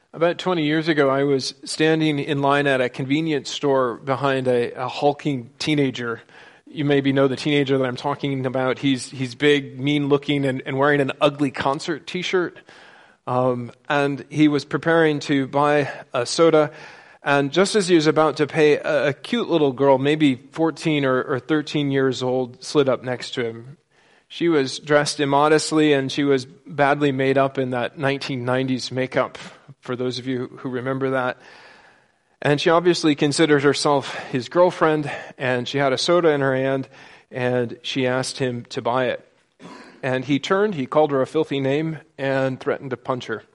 About 20 years ago, I was standing in line at a convenience store behind a hulking teenager. You maybe know the teenager that I'm talking about. He's big, mean-looking, and wearing an ugly concert T-shirt. And he was preparing to buy a soda. And just as he was about to pay, a cute little girl, maybe 14 or 13 years old, slid up next to him. She was dressed immodestly, and she was badly made up in that 1990s makeup, for those of you who remember that. And she obviously considered herself his girlfriend, and she had a soda in her hand, and she asked him to buy it. And he turned, he called her a filthy name, and threatened to punch her.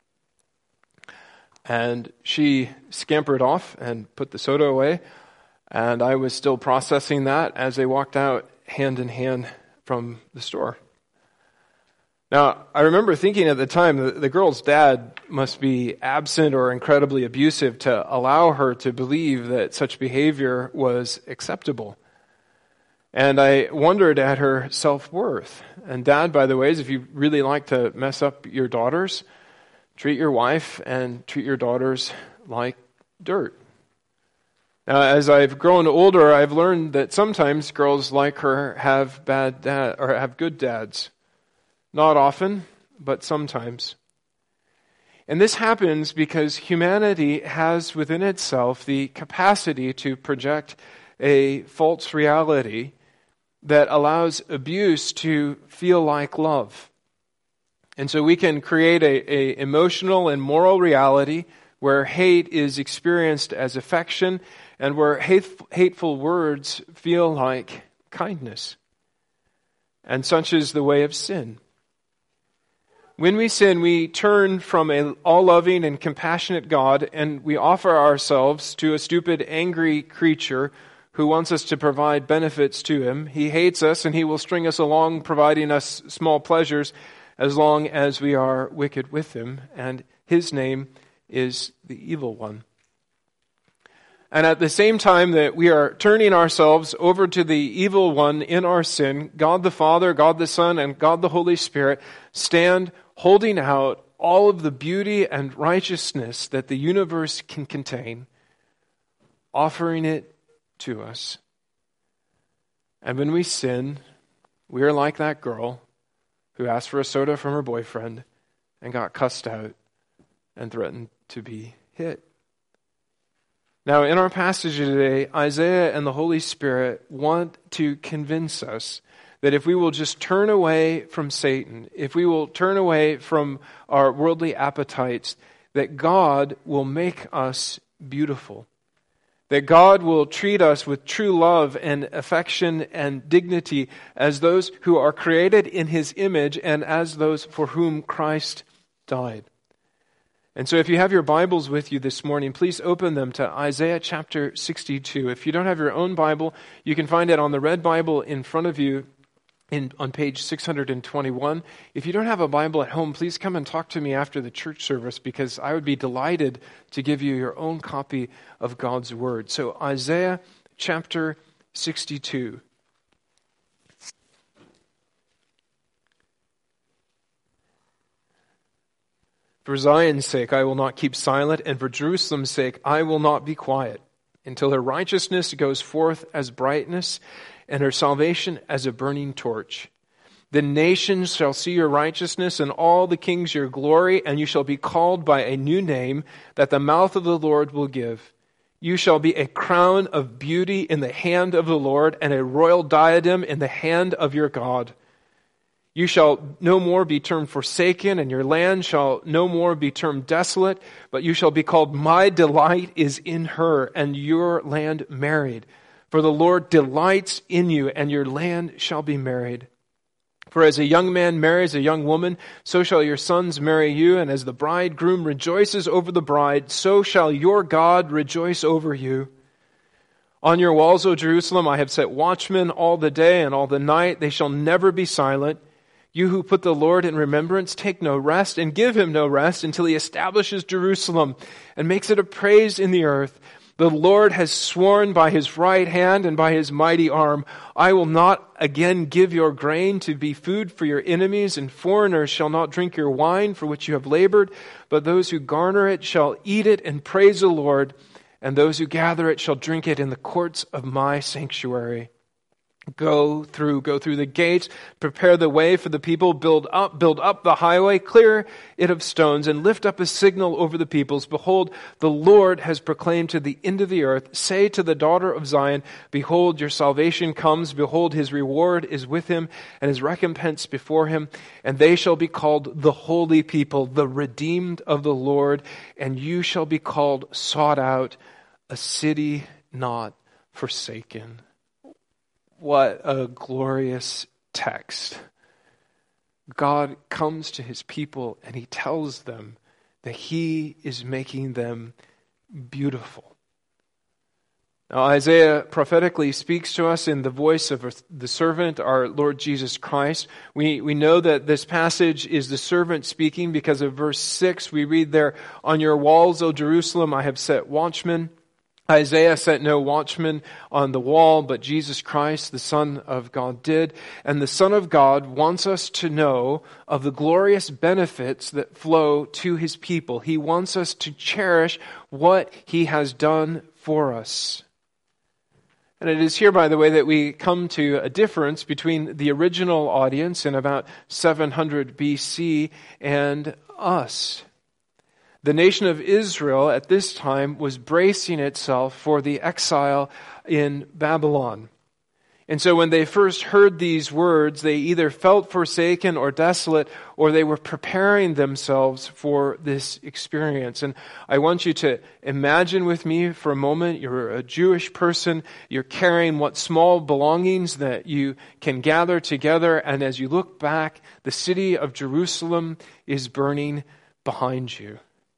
And she scampered off and put the soda away, and I was still processing that as they walked out hand in hand from the store. Now, I remember thinking at the time that the girl's dad must be absent or incredibly abusive to allow her to believe that such behavior was acceptable. And I wondered at her self-worth. And Dad, by the way, if you really like to mess up your daughters, treat your wife and treat your daughters like dirt. Now, as I've grown older, I've learned that sometimes girls like her have bad dad or have good dads. Not often, but sometimes. And this happens because humanity has within itself the capacity to project a false reality that allows abuse to feel like love. And so we can create a emotional and moral reality where hate is experienced as affection and where hateful words feel like kindness. And such is the way of sin. When we sin, we turn from an all-loving and compassionate God, and we offer ourselves to a stupid, angry creature who wants us to provide benefits to him. He hates us, and he will string us along, providing us small pleasures as long as we are wicked with him. And his name is the evil one. And at the same time that we are turning ourselves over to the evil one in our sin, God the Father, God the Son, and God the Holy Spirit stand holding out all of the beauty and righteousness that the universe can contain, offering it to us. And when we sin, we are like that girl who asked for a soda from her boyfriend and got cussed out and threatened to be hit. Now, in our passage today, Isaiah and the Holy Spirit want to convince us that if we will just turn away from Satan, if we will turn away from our worldly appetites, that God will make us beautiful. That God will treat us with true love and affection and dignity as those who are created in His image and as those for whom Christ died. And so if you have your Bibles with you this morning, please open them to Isaiah chapter 62. If you don't have your own Bible, you can find it on the red Bible in front of you on page 621. If you don't have a Bible at home, please come and talk to me after the church service, because I would be delighted to give you your own copy of God's Word. So Isaiah chapter 62. For Zion's sake, I will not keep silent, and for Jerusalem's sake, I will not be quiet, until her righteousness goes forth as brightness, and her salvation as a burning torch. The nations shall see your righteousness, and all the kings your glory, and you shall be called by a new name that the mouth of the Lord will give. You shall be a crown of beauty in the hand of the Lord, and a royal diadem in the hand of your God. You shall no more be termed forsaken, and your land shall no more be termed desolate, but you shall be called, my delight is in her, and your land married. For the Lord delights in you, and your land shall be married. For as a young man marries a young woman, so shall your sons marry you, and as the bridegroom rejoices over the bride, so shall your God rejoice over you. On your walls, O Jerusalem, I have set watchmen all the day and all the night. They shall never be silent. You who put the Lord in remembrance, take no rest and give him no rest until he establishes Jerusalem and makes it a praise in the earth. The Lord has sworn by his right hand and by his mighty arm, I will not again give your grain to be food for your enemies, and foreigners shall not drink your wine for which you have labored, but those who garner it shall eat it and praise the Lord, and those who gather it shall drink it in the courts of my sanctuary. Go through the gates, prepare the way for the people, build up the highway, clear it of stones, and lift up a signal over the peoples. Behold, the Lord has proclaimed to the end of the earth, say to the daughter of Zion, behold, your salvation comes, behold, his reward is with him, and his recompense before him, and they shall be called the holy people, the redeemed of the Lord, and you shall be called sought out, a city not forsaken. What a glorious text. God comes to his people and he tells them that he is making them beautiful. Now, Isaiah prophetically speaks to us in the voice of the servant, our Lord Jesus Christ. We know that this passage is the servant speaking because of verse 6. We read there, on your walls, O Jerusalem, I have set watchmen. Isaiah set no watchman on the wall, but Jesus Christ, the Son of God, did. And the Son of God wants us to know of the glorious benefits that flow to his people. He wants us to cherish what he has done for us. And it is here, by the way, that we come to a difference between the original audience in about 700 BC and us. The nation of Israel at this time was bracing itself for the exile in Babylon. And so when they first heard these words, they either felt forsaken or desolate, or they were preparing themselves for this experience. And I want you to imagine with me for a moment, you're a Jewish person, you're carrying what small belongings that you can gather together, and as you look back, the city of Jerusalem is burning behind you.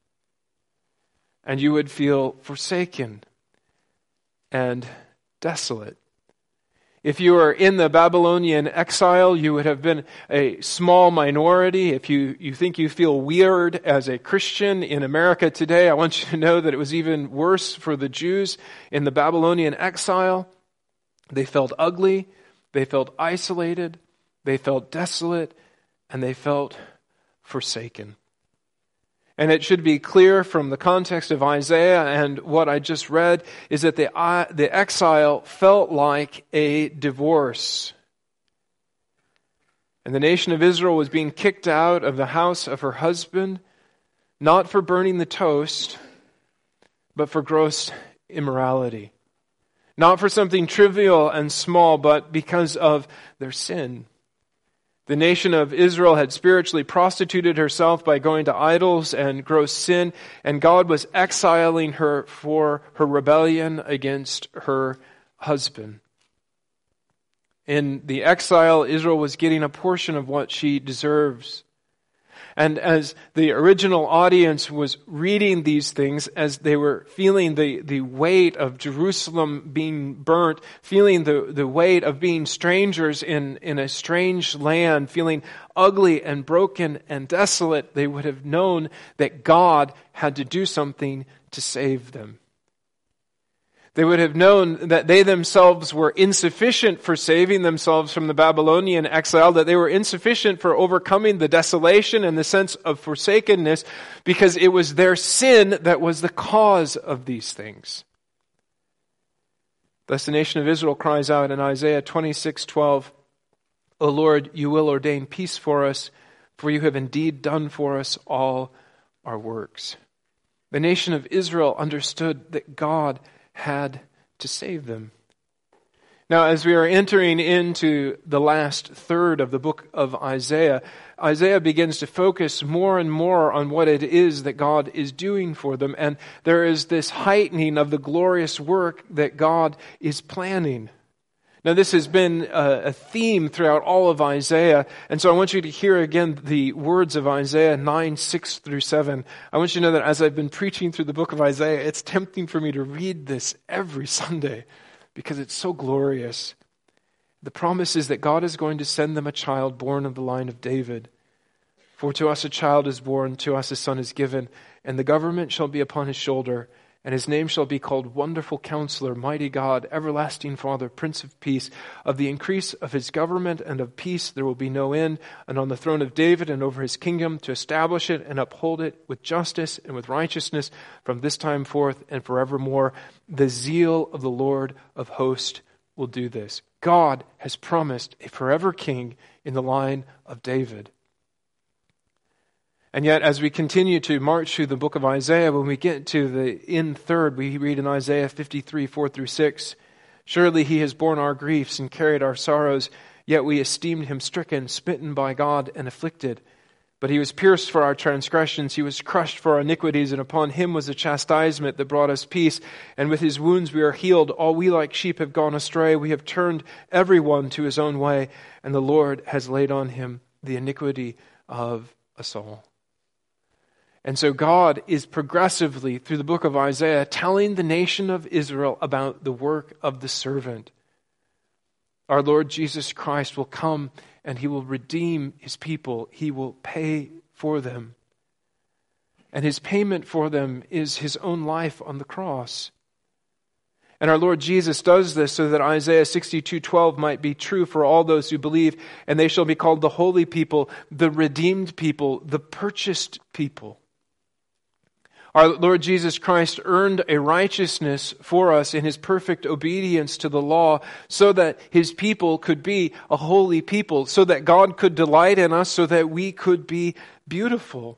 And you would feel forsaken and desolate. If you were in the Babylonian exile, you would have been a small minority. If you think you feel weird as a Christian in America today, I want you to know that it was even worse for the Jews in the Babylonian exile. They felt ugly, they felt isolated, they felt desolate, and they felt forsaken. And it should be clear from the context of Isaiah and what I just read is that the exile felt like a divorce. And the nation of Israel was being kicked out of the house of her husband, not for burning the toast, but for gross immorality. Not for something trivial and small, but because of their sin. The nation of Israel had spiritually prostituted herself by going to idols and gross sin, and God was exiling her for her rebellion against her husband. In the exile, Israel was getting a portion of what she deserves. And as the original audience was reading these things, as they were feeling the weight of Jerusalem being burnt, feeling the weight of being strangers in a strange land, feeling ugly and broken and desolate, they would have known that God had to do something to save them. They would have known that they themselves were insufficient for saving themselves from the Babylonian exile, that they were insufficient for overcoming the desolation and the sense of forsakenness, because it was their sin that was the cause of these things. Thus the nation of Israel cries out in Isaiah 26:12, O Lord, you will ordain peace for us, for you have indeed done for us all our works. The nation of Israel understood that God had to save them. Now, as we are entering into the last third of the book of Isaiah, Isaiah begins to focus more and more on what it is that God is doing for them. And there is this heightening of the glorious work that God is planning. Now, this has been a theme throughout all of Isaiah, and so I want you to hear again the words of Isaiah 9:6-7. I want you to know that as I've been preaching through the book of Isaiah, it's tempting for me to read this every Sunday because it's so glorious. The promise is that God is going to send them a child born of the line of David. For to us a child is born, to us a son is given, and the government shall be upon his shoulder, And his name shall be called Wonderful Counselor, Mighty God, Everlasting Father, Prince of Peace. Of the increase of his government and of peace there will be no end. And on the throne of David and over his kingdom, to establish it and uphold it with justice and with righteousness from this time forth and forevermore. The zeal of the Lord of hosts will do this. God has promised a forever king in the line of David. And yet, as we continue to march through the book of Isaiah, when we get to the in third, we read in Isaiah 53, 4-6, surely he has borne our griefs and carried our sorrows, yet we esteemed him stricken, smitten by God, and afflicted. But he was pierced for our transgressions, he was crushed for our iniquities, and upon him was the chastisement that brought us peace. And with his wounds we are healed. All we like sheep have gone astray. We have turned everyone to his own way, and the Lord has laid on him the iniquity of us all. And so God is progressively, through the book of Isaiah, telling the nation of Israel about the work of the servant. Our Lord Jesus Christ will come and he will redeem his people. He will pay for them. And his payment for them is his own life on the cross. And our Lord Jesus does this so that Isaiah 62:12 might be true for all those who believe, and they shall be called the holy people, the redeemed people, the purchased people. Our Lord Jesus Christ earned a righteousness for us in his perfect obedience to the law so that his people could be a holy people, so that God could delight in us, so that we could be beautiful.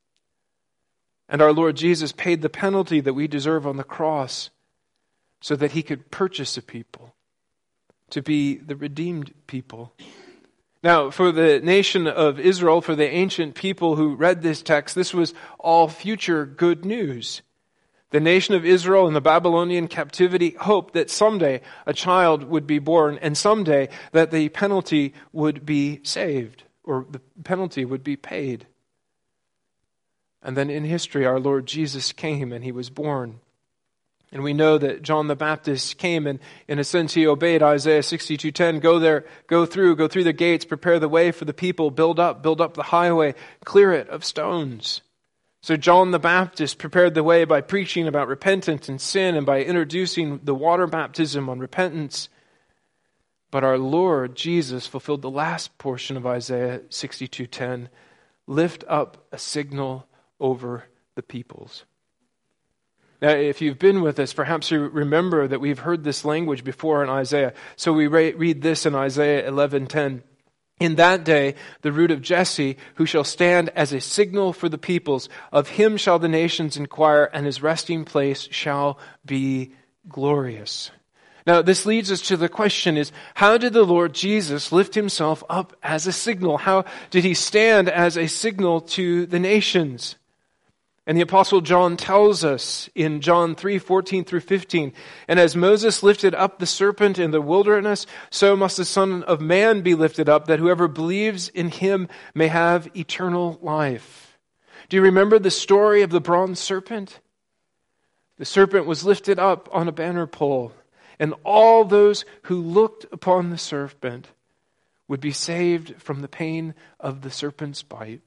And our Lord Jesus paid the penalty that we deserve on the cross so that he could purchase a people to be the redeemed people. Now, for the nation of Israel, for the ancient people who read this text, this was all future good news. The nation of Israel in the Babylonian captivity hoped that someday a child would be born and someday that the penalty would be saved or the penalty would be paid. And then in history, our Lord Jesus came and he was born. And we know that John the Baptist came and in a sense he obeyed Isaiah 62:10. Go through the gates, prepare the way for the people, build up the highway, clear it of stones. So John the Baptist prepared the way by preaching about repentance and sin and by introducing the water baptism on repentance. But our Lord Jesus fulfilled the last portion of Isaiah 62:10. Lift up a signal over the peoples. Now, if you've been with us, perhaps you remember that we've heard this language before in Isaiah. So we read this in Isaiah 11:10. In that day, the root of Jesse, who shall stand as a signal for the peoples, of him shall the nations inquire, and his resting place shall be glorious. Now, this leads us to the question is, how did the Lord Jesus lift himself up as a signal? How did he stand as a signal to the nations? And the Apostle John tells us in John 3:14-15, and as Moses lifted up the serpent in the wilderness, so must the Son of Man be lifted up, that whoever believes in him may have eternal life. Do you remember the story of the bronze serpent? The serpent was lifted up on a banner pole, and all those who looked upon the serpent would be saved from the pain of the serpent's bite.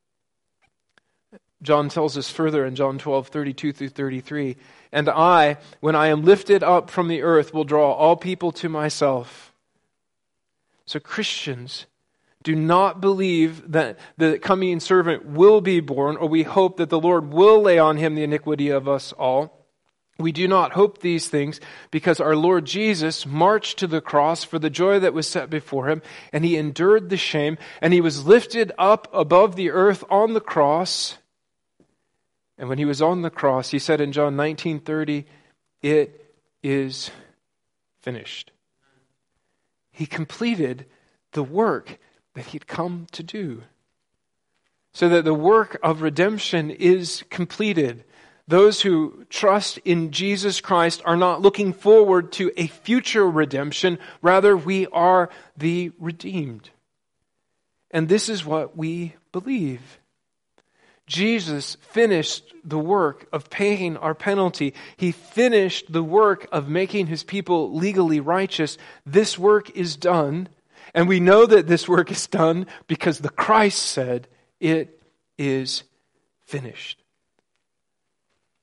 John tells us further in John 12:32-33, and I, when I am lifted up from the earth, will draw all people to myself. So Christians do not believe that the coming servant will be born, or we hope that the Lord will lay on him the iniquity of us all. We do not hope these things because our Lord Jesus marched to the cross for the joy that was set before him, and he endured the shame, and he was lifted up above the earth on the cross. And when he was on the cross, he said in John 19:30, it is finished. He completed the work that he'd come to do. So that the work of redemption is completed. Those who trust in Jesus Christ are not looking forward to a future redemption. Rather, we are the redeemed. And this is what we believe. Jesus finished the work of paying our penalty. He finished the work of making his people legally righteous. This work is done, and we know that this work is done because the Christ said, it is finished.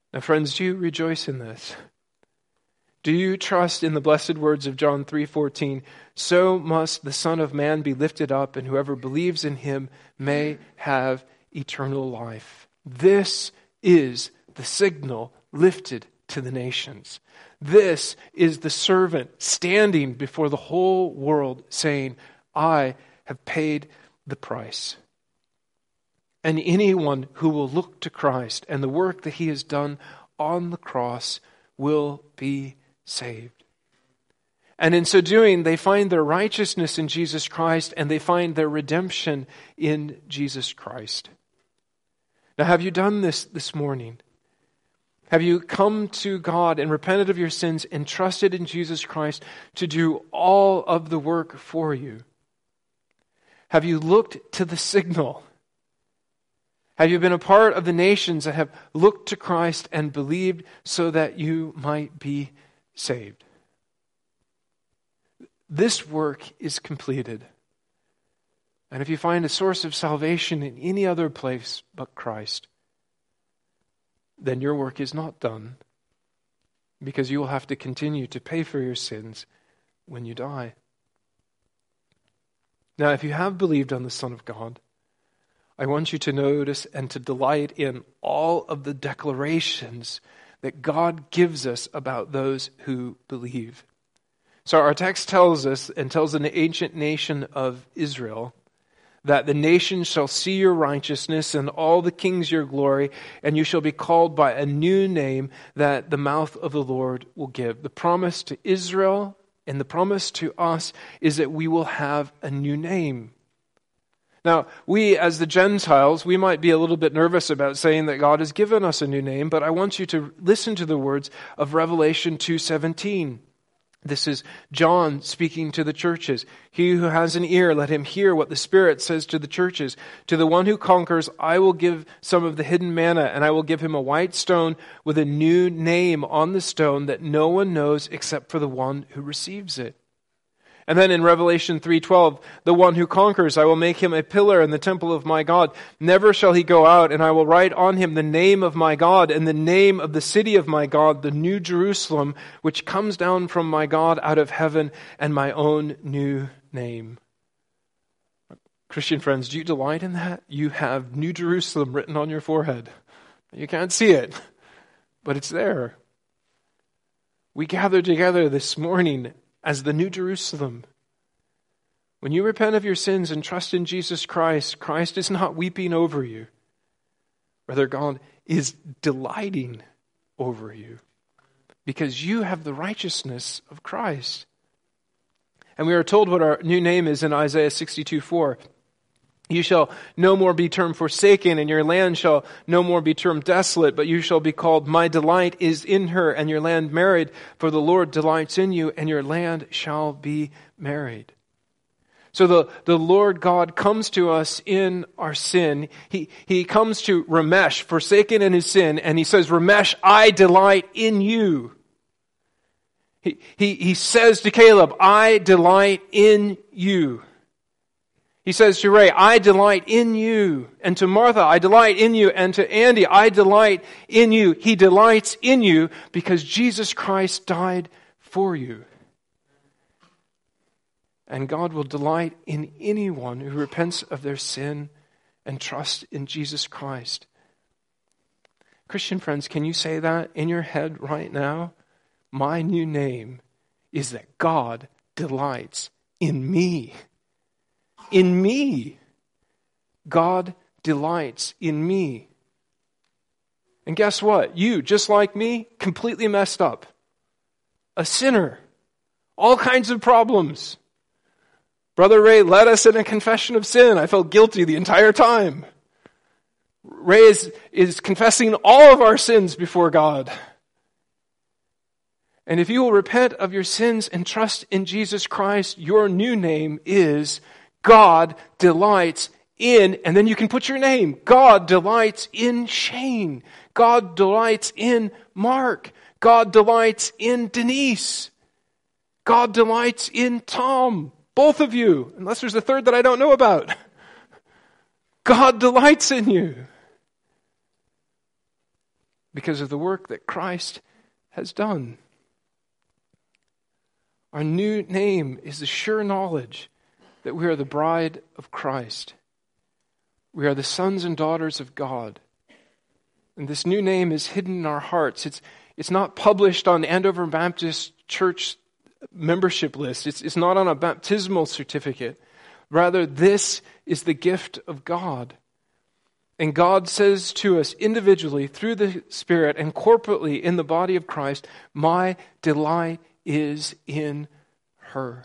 Now, friends, do you rejoice in this? Do you trust in the blessed words of John 3:14? So must the Son of Man be lifted up, and whoever believes in him may have eternal life. This is the signal lifted to the nations. This is the servant standing before the whole world saying, I have paid the price. And anyone who will look to Christ and the work that he has done on the cross will be saved. And in so doing, they find their righteousness in Jesus Christ, and they find their redemption in Jesus Christ. Now, have you done this morning? Have you come to God and repented of your sins and trusted in Jesus Christ to do all of the work for you? Have you looked to the signal? Have you been a part of the nations that have looked to Christ and believed so that you might be saved? This work is completed. And if you find a source of salvation in any other place but Christ, then your work is not done, because you will have to continue to pay for your sins when you die. Now, if you have believed on the Son of God, I want you to notice and to delight in all of the declarations that God gives us about those who believe. So our text tells us, and tells the ancient nation of Israel, that the nations shall see your righteousness and all the kings your glory, and you shall be called by a new name that the mouth of the Lord will give. The promise to Israel and the promise to us is that we will have a new name. Now, we as the Gentiles, we might be a little bit nervous about saying that God has given us a new name, but I want you to listen to the words of Revelation 2:17. This is John speaking to the churches. He who has an ear, let him hear what the Spirit says to the churches. To the one who conquers, I will give some of the hidden manna, and I will give him a white stone with a new name on the stone that no one knows except for the one who receives it. And then in Revelation 3:12, the one who conquers, I will make him a pillar in the temple of my God. Never shall he go out, and I will write on him the name of my God and the name of the city of my God, the new Jerusalem, which comes down from my God out of heaven, and my own new name. Christian friends, do you delight in that? You have New Jerusalem written on your forehead. You can't see it, but it's there. We gather together this morning as the New Jerusalem. When you repent of your sins and trust in Jesus Christ, Christ is not weeping over you. Rather, God is delighting over you because you have the righteousness of Christ. And we are told what our new name is in Isaiah 62:4. You shall no more be termed forsaken, and your land shall no more be termed desolate, but you shall be called, my delight is in her, and your land married, for the Lord delights in you, and your land shall be married. So the Lord God comes to us in our sin. He comes to Ramesh, forsaken in his sin, and he says, Ramesh, I delight in you. He says to Caleb, I delight in you. He says to Ray, I delight in you. And to Martha, I delight in you. And to Andy, I delight in you. He delights in you because Jesus Christ died for you. And God will delight in anyone who repents of their sin and trusts in Jesus Christ. Christian friends, can you say that in your head right now? My new name is that God delights in me. In me. God delights in me. And guess what? You, just like me, completely messed up. A sinner. All kinds of problems. Brother Ray led us in a confession of sin. I felt guilty the entire time. Ray is confessing all of our sins before God. And if you will repent of your sins and trust in Jesus Christ, your new name is God delights in, and then you can put your name. God delights in Shane. God delights in Mark. God delights in Denise. God delights in Tom. Both of you, unless there's a third that I don't know about. God delights in you. because of the work that Christ has done. Our new name is the sure knowledge that we are the bride of Christ. We are the sons and daughters of God. And this new name is hidden in our hearts. It's not published on Andover Baptist Church membership list. It's not on a baptismal certificate. Rather, this is the gift of God. And God says to us individually through the Spirit and corporately in the body of Christ, my delight is in her.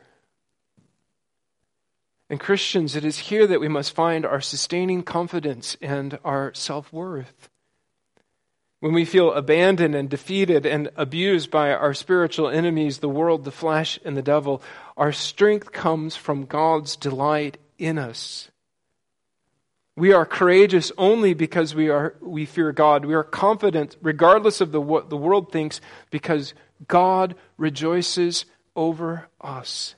And Christians, it is here that we must find our sustaining confidence and our self-worth. When we feel abandoned and defeated and abused by our spiritual enemies, the world, the flesh, and the devil, our strength comes from God's delight in us. We are courageous only because we fear God. We are confident regardless of what the world thinks because God rejoices over us.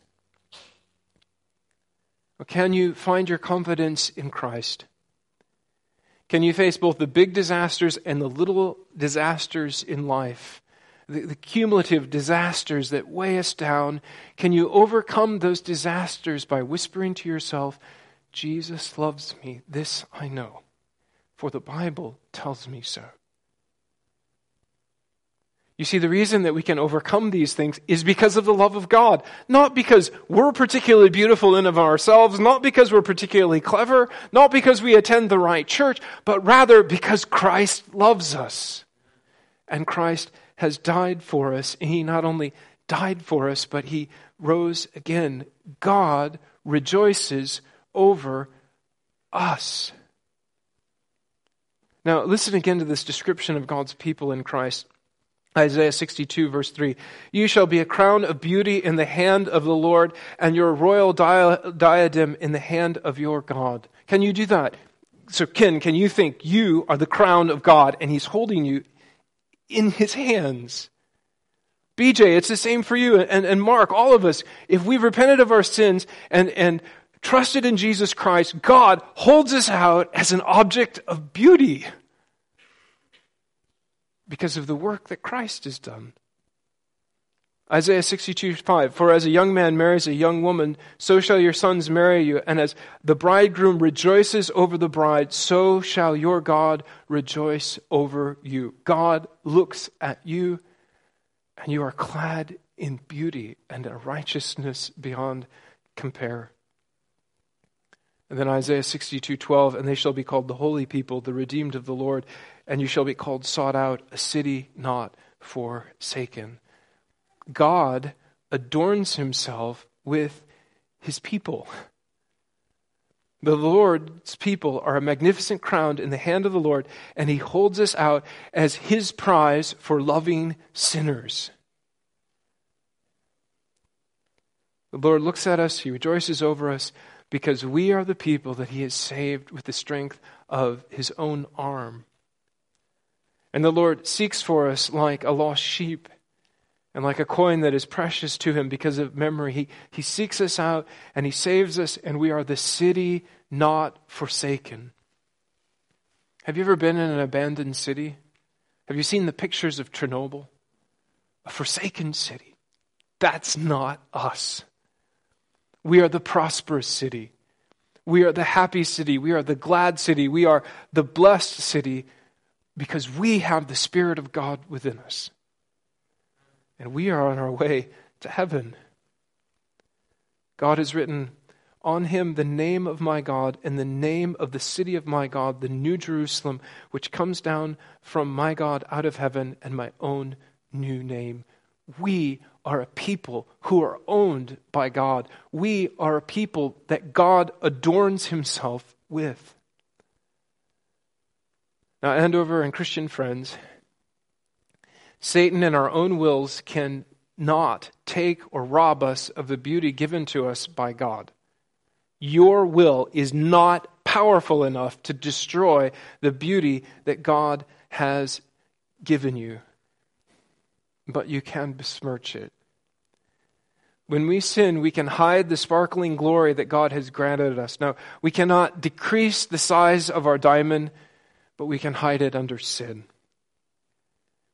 Can you find your confidence in Christ? Can you face both the big disasters and the little disasters in life? The cumulative disasters that weigh us down. Can you overcome those disasters by whispering to yourself, Jesus loves me, this I know, for the Bible tells me so. You see, the reason that we can overcome these things is because of the love of God. Not because we're particularly beautiful in of ourselves, not because we're particularly clever, not because we attend the right church, but rather because Christ loves us. And Christ has died for us. And He not only died for us, but He rose again. God rejoices over us. Now, listen again to this description of God's people in Christ. Isaiah 62, verse 3. You shall be a crown of beauty in the hand of the Lord, and your royal diadem in the hand of your God. Can you do that? So, Ken, can you think you are the crown of God, and He's holding you in His hands? BJ, it's the same for you, and Mark, all of us. If we've repented of our sins and trusted in Jesus Christ, God holds us out as an object of beauty because of the work that Christ has done. Isaiah 62:5, for as a young man marries a young woman, so shall your sons marry you, and as the bridegroom rejoices over the bride, so shall your God rejoice over you. God looks at you, and you are clad in beauty and a righteousness beyond compare. And then Isaiah 62:12, and they shall be called the holy people, the redeemed of the Lord, and you shall be called sought out, a city not forsaken. God adorns Himself with His people. The Lord's people are a magnificent crown in the hand of the Lord, and He holds us out as His prize for loving sinners. The Lord looks at us, He rejoices over us, because we are the people that He has saved with the strength of His own arm. And the Lord seeks for us like a lost sheep and like a coin that is precious to Him because of memory. He seeks us out and He saves us, and we are the city not forsaken. Have you ever been in an abandoned city? Have you seen the pictures of Chernobyl? A forsaken city. That's not us. We are the prosperous city. We are the happy city. We are the glad city. We are the blessed city because we have the Spirit of God within us. And we are on our way to heaven. God has written, on Him the name of my God and the name of the city of my God, the New Jerusalem, which comes down from my God out of heaven, and my own new name. We are a people who are owned by God. We are a people that God adorns Himself with. Now, Andover and Christian friends, Satan and our own wills can not take or rob us of the beauty given to us by God. Your will is not powerful enough to destroy the beauty that God has given you. But you can besmirch it. When we sin, we can hide the sparkling glory that God has granted us. Now, we cannot decrease the size of our diamond, but we can hide it under sin.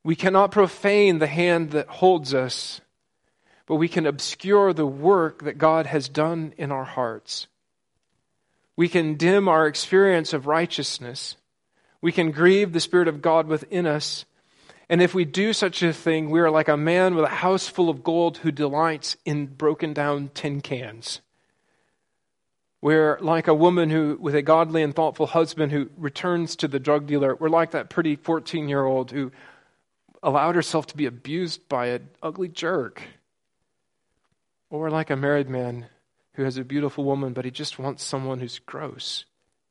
We cannot profane the hand that holds us, but we can obscure the work that God has done in our hearts. We can dim our experience of righteousness. We can grieve the Spirit of God within us. And if we do such a thing, we are like a man with a house full of gold who delights in broken down tin cans. We're like a woman who, with a godly and thoughtful husband who returns to the drug dealer. We're like that pretty 14-year-old who allowed herself to be abused by an ugly jerk. Or we're like a married man who has a beautiful woman, but he just wants someone who's gross.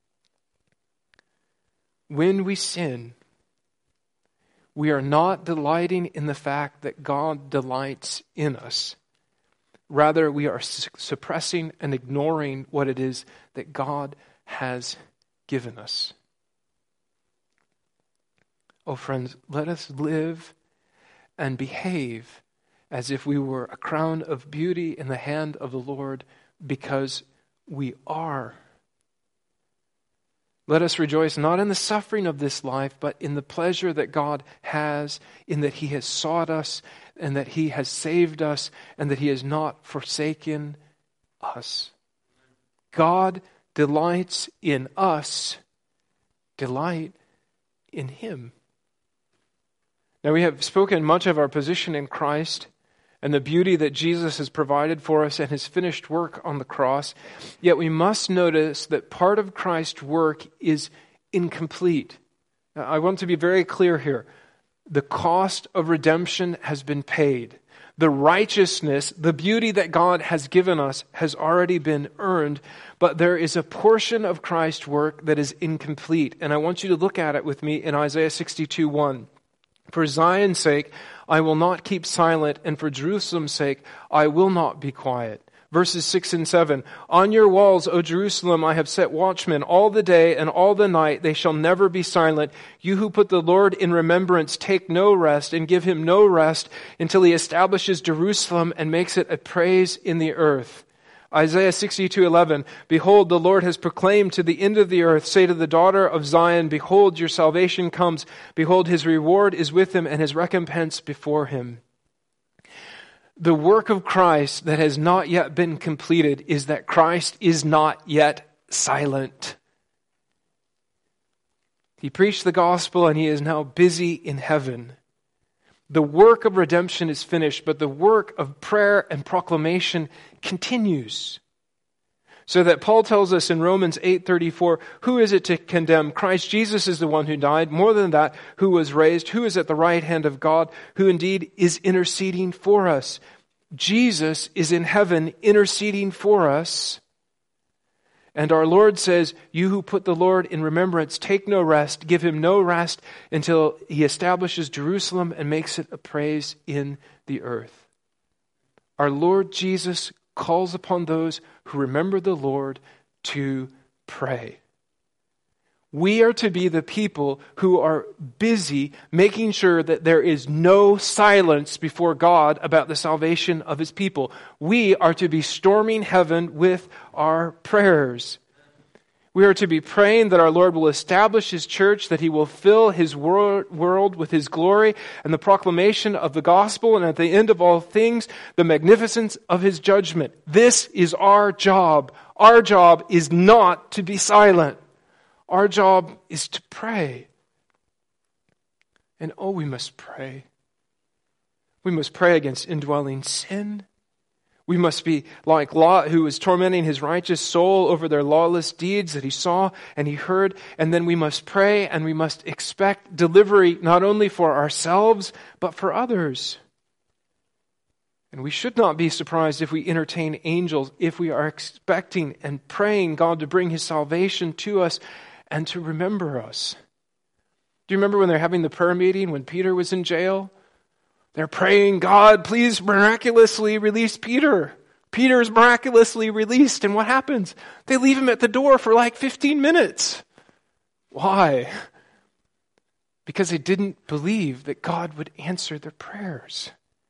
When we sin, we are not delighting in the fact that God delights in us. Rather, we are suppressing and ignoring what it is that God has given us. Oh, friends, let us live and behave as if we were a crown of beauty in the hand of the Lord, because we are. Let us rejoice not in the suffering of this life, but in the pleasure that God has in that He has sought us and that He has saved us and that He has not forsaken us. God delights in us. Delight in Him. Now, we have spoken much of our position in Christ and the beauty that Jesus has provided for us and His finished work on the cross. Yet we must notice that part of Christ's work is incomplete. Now, I want to be very clear here. The cost of redemption has been paid. The righteousness, the beauty that God has given us has already been earned, but there is a portion of Christ's work that is incomplete. And I want you to look at it with me in Isaiah 62:1. For Zion's sake, I will not keep silent, and for Jerusalem's sake, I will not be quiet. Verses 6 and 7. On your walls, O Jerusalem, I have set watchmen all the day and all the night. They shall never be silent. You who put the Lord in remembrance, take no rest and give Him no rest until He establishes Jerusalem and makes it a praise in the earth. Isaiah 62:11, Behold, the Lord has proclaimed to the end of the earth, say to the daughter of Zion, Behold, your salvation comes. Behold, His reward is with Him and His recompense before Him. The work of Christ that has not yet been completed is that Christ is not yet silent. He preached the gospel and He is now busy in heaven. The work of redemption is finished, but the work of prayer and proclamation continues. So that Paul tells us in Romans 8:34, who is it to condemn? Christ Jesus is the one who died. More than that, who was raised, who is at the right hand of God, who indeed is interceding for us. Jesus is in heaven interceding for us. And our Lord says, you who put the Lord in remembrance, take no rest, give Him no rest until He establishes Jerusalem and makes it a praise in the earth. Our Lord Jesus calls upon those who remember the Lord to pray. We are to be the people who are busy making sure that there is no silence before God about the salvation of His people. We are to be storming heaven with our prayers. We are to be praying that our Lord will establish His church, that He will fill His world with His glory and the proclamation of the gospel, and at the end of all things, the magnificence of His judgment. This is our job. Our job is not to be silent. Our job is to pray. And we must pray. We must pray against indwelling sin. We must be like Lot, who was tormenting his righteous soul over their lawless deeds that he saw and he heard. And then we must pray and we must expect delivery not only for ourselves, but for others. And we should not be surprised if we entertain angels, if we are expecting and praying God to bring His salvation to us and to remember us. Do you remember when they're having the prayer meeting when Peter was in jail? They're praying, God, please miraculously release Peter. Peter is miraculously released. And what happens? They leave him at the door for like 15 minutes. Why? Because they didn't believe that God would answer their prayers.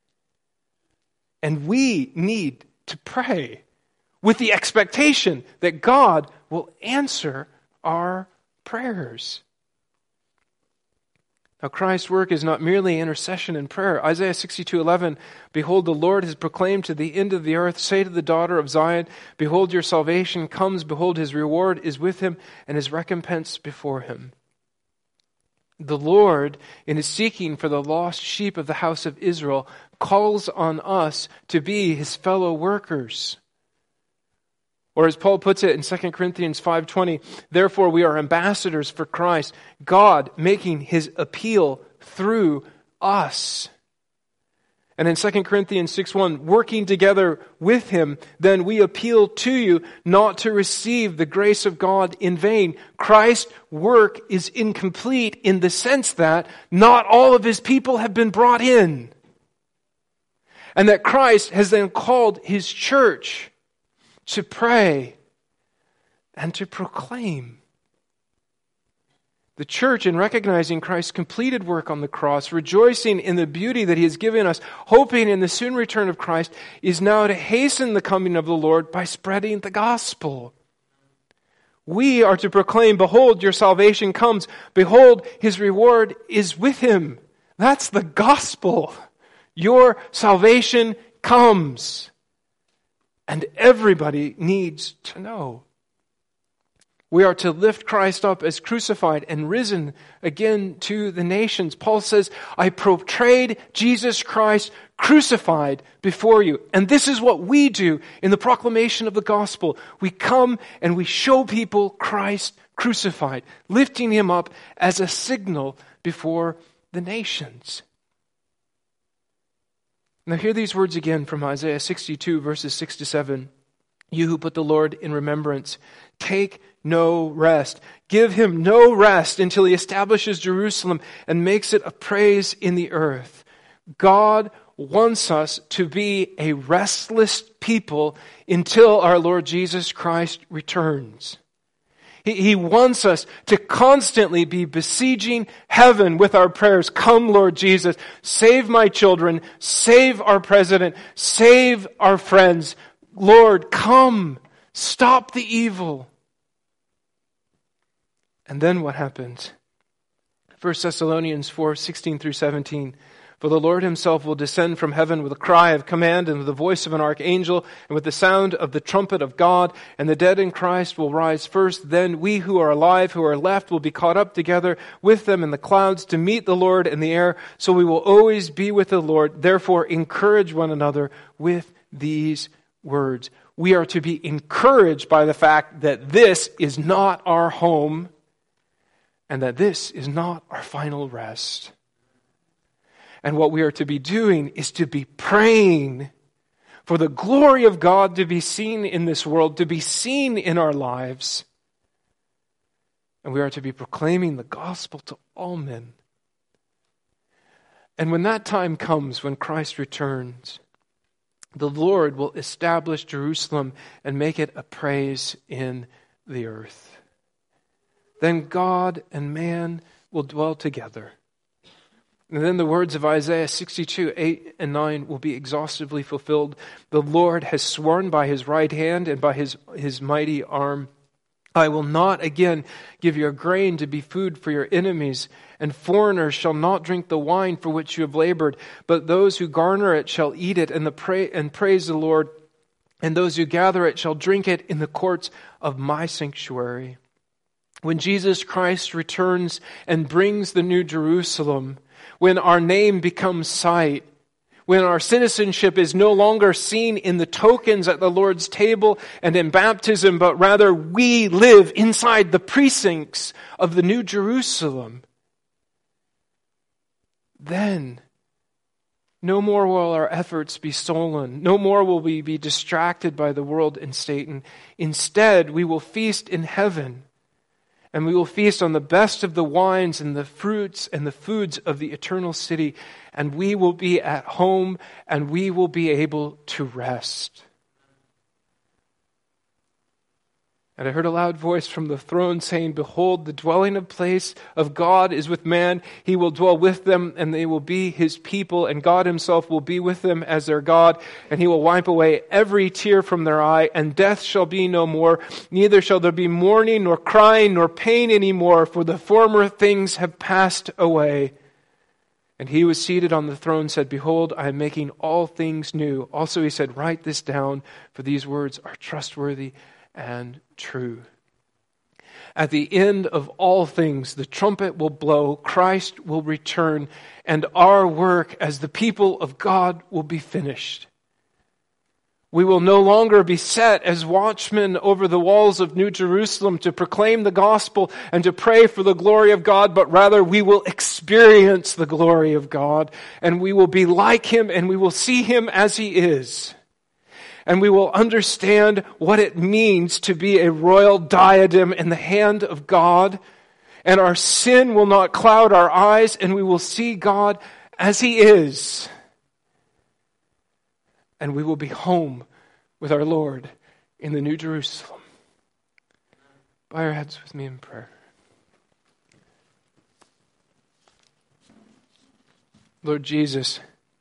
And we need to pray with the expectation that God will answer our prayers. Now, Christ's work is not merely intercession and prayer. Isaiah 62:11, behold, the Lord has proclaimed to the end of the earth, say to the daughter of Zion, behold, your salvation comes, behold, his reward is with him, and his recompense before him. The Lord, in his seeking for the lost sheep of the house of Israel, calls on us to be his fellow workers. Or as Paul puts it in 2 Corinthians 5:20, therefore we are ambassadors for Christ, God making his appeal through us. And in 2 Corinthians 6:1, working together with him, then we appeal to you not to receive the grace of God in vain. Christ's work is incomplete in the sense that not all of his people have been brought in. And that Christ has then called his church to pray and to proclaim. The church, in recognizing Christ's completed work on the cross, rejoicing in the beauty that he has given us, hoping in the soon return of Christ, is now to hasten the coming of the Lord by spreading the gospel. We are to proclaim, behold, your salvation comes. Behold, his reward is with him. That's the gospel. Your salvation comes. And everybody needs to know. We are to lift Christ up as crucified and risen again to the nations. Paul says, I portrayed Jesus Christ crucified before you. And this is what we do in the proclamation of the gospel. We come and we show people Christ crucified, lifting him up as a signal before the nations. Now hear these words again from Isaiah 62, verses 6 to 7. You who put the Lord in remembrance, take no rest. Give him no rest until he establishes Jerusalem and makes it a praise in the earth. God wants us to be a restless people until our Lord Jesus Christ returns. He wants us to constantly be besieging heaven with our prayers. Come, Lord Jesus, save my children, save our president, save our friends. Lord, come, stop the evil. And then what happens? 1 Thessalonians 4:16 through 17. For the Lord himself will descend from heaven with a cry of command and with the voice of an archangel and with the sound of the trumpet of God, and the dead in Christ will rise first. Then we who are alive, who are left, will be caught up together with them in the clouds to meet the Lord in the air. So we will always be with the Lord. Therefore, encourage one another with these words. We are to be encouraged by the fact that this is not our home and that this is not our final rest. And what we are to be doing is to be praying for the glory of God to be seen in this world, to be seen in our lives. And we are to be proclaiming the gospel to all men. And when that time comes, when Christ returns, the Lord will establish Jerusalem and make it a praise in the earth. Then God and man will dwell together. And then the words of Isaiah 62, 8 and 9 will be exhaustively fulfilled. The Lord has sworn by his right hand and by his mighty arm, I will not again give your grain to be food for your enemies, and foreigners shall not drink the wine for which you have labored, but those who garner it shall eat it and praise the Lord, and those who gather it shall drink it in the courts of my sanctuary. When Jesus Christ returns and brings the new Jerusalem, when our name becomes sight, when our citizenship is no longer seen in the tokens at the Lord's table and in baptism, but rather we live inside the precincts of the New Jerusalem, then no more will our efforts be stolen. No more will we be distracted by the world and Satan. Instead, we will feast in heaven. And we will feast on the best of the wines and the fruits and the foods of the eternal city. And we will be at home and we will be able to rest. And I heard a loud voice from the throne saying, behold, the dwelling place of God is with man. He will dwell with them and they will be his people. And God himself will be with them as their God. And he will wipe away every tear from their eye. And death shall be no more. Neither shall there be mourning nor crying nor pain anymore. For the former things have passed away. And he was seated on the throne, said, Behold, I am making all things new. Also he said, Write this down, for these words are trustworthy and true. At the end of all things, the trumpet will blow, Christ will return, and our work as the people of God will be finished. We will no longer be set as watchmen over the walls of New Jerusalem to proclaim the gospel and to pray for the glory of God, but rather we will experience the glory of God, and we will be like him, and we will see him as he is. And we will understand what it means to be a royal diadem in the hand of God, and our sin will not cloud our eyes, and we will see God as he is. And we will be home with our Lord in the New Jerusalem. Bow your heads with me in prayer. Lord Jesus,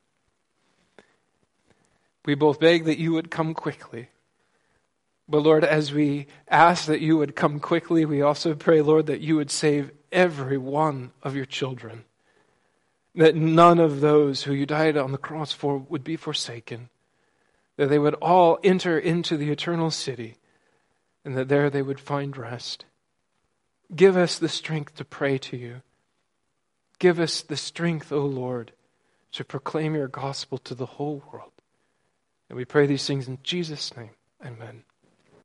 we both beg that you would come quickly. But Lord, as we ask that you would come quickly, we also pray, Lord, that you would save every one of your children. That none of those who you died on the cross for would be forsaken. That they would all enter into the eternal city, and that there they would find rest. Give us the strength to pray to you. Give us the strength, O Lord, to proclaim your gospel to the whole world. And we pray these things in Jesus' name. Amen.